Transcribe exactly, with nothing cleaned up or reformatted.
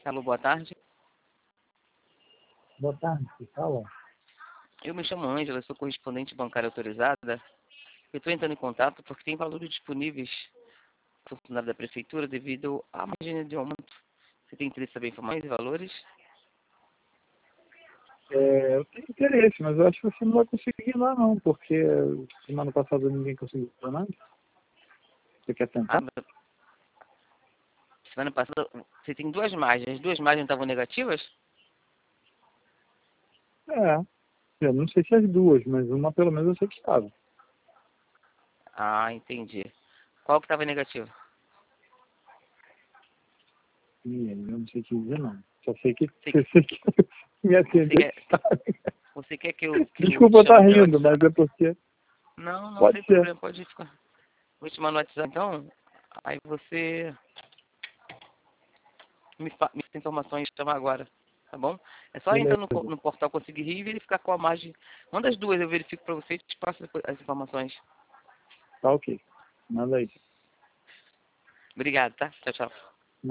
Alô, boa tarde. Boa tarde, que fala? Eu me chamo Ângela, sou correspondente bancária autorizada. Eu estou entrando em contato porque tem valores disponíveis para o funcionário da prefeitura devido à margem de aumento. Você tem interesse em saber informações e valores? É, eu tenho interesse, mas eu acho que você não vai conseguir lá não, porque semana passada ninguém conseguiu fazer nada. Você quer tentar? Ah, mas semana passada você tem duas margens. As duas margens estavam negativas? É, eu não sei se as duas, mas uma pelo menos eu sei que estava. Ah, entendi. Qual que estava negativa? E eu não sei o que dizer não. Só sei que Você, você sei que me você, atendeu. quer, você quer que eu, que eu Desculpa eu te estar chame pelo rindo, mas WhatsApp? é porque Não, não pode tem ser. problema, pode ficar. Vou te chamar no WhatsApp então. Aí você me, fa- me tem informações, chama agora, tá bom? É só entrar Beleza, no, co- no portal Conseguir Rir e verificar qual a margem. Manda as duas, eu verifico para você e te passo depois as informações. tá ok. Manda aí. Obrigado, tá? Tchau, tchau.